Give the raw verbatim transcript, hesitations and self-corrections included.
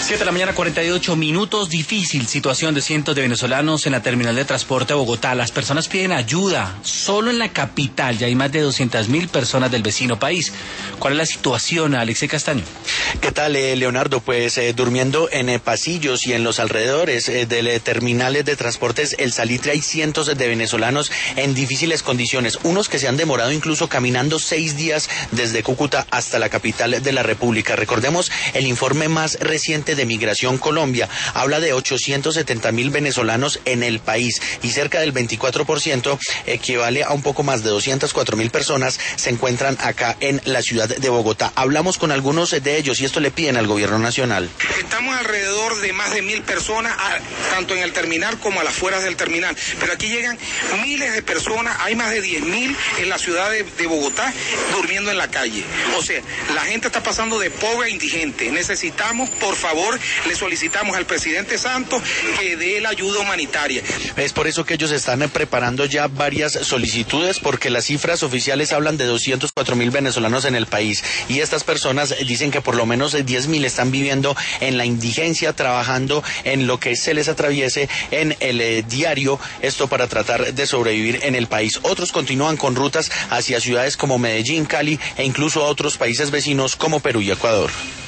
siete de la mañana, cuarenta y ocho minutos. Difícil situación de cientos de venezolanos en la terminal de transporte de Bogotá. Las personas piden ayuda. Solo en la capital ya hay más de doscientas mil personas del vecino país. ¿Cuál es la situación, Alexei Castaño? ¿Qué tal, eh, Leonardo? Pues eh, durmiendo en eh, pasillos y en los alrededores eh, de eh, terminales de transportes El Salitre hay cientos de venezolanos en difíciles condiciones. Unos que se han demorado incluso caminando seis días desde Cúcuta hasta la capital de la República. Recordemos el informe más reciente de Migración Colombia. Habla de ochocientos setenta mil venezolanos en el país y cerca del veinticuatro por ciento, equivale a un poco más de doscientas cuatro mil personas, se encuentran acá en la ciudad de Bogotá. Hablamos con algunos de ellos y esto le piden al gobierno nacional. Estamos alrededor de más de mil personas, tanto en el terminal como a las afueras del terminal, pero aquí llegan miles de personas, hay más de diez mil en la ciudad de, de Bogotá durmiendo en la calle. O sea, la gente está pasando de pobre a indigente. Necesitamos, por favor, le solicitamos al presidente Santos que dé la ayuda humanitaria. Es por eso que ellos están preparando ya varias solicitudes, porque las cifras oficiales hablan de doscientos cuatro mil venezolanos en el país y estas personas dicen que por lo menos diez mil están viviendo en la indigencia, trabajando en lo que se les atraviese en el eh, diario, esto para tratar de sobrevivir en el país. Otros continúan con rutas hacia ciudades como Medellín, Cali e incluso a otros países vecinos como Perú y Ecuador.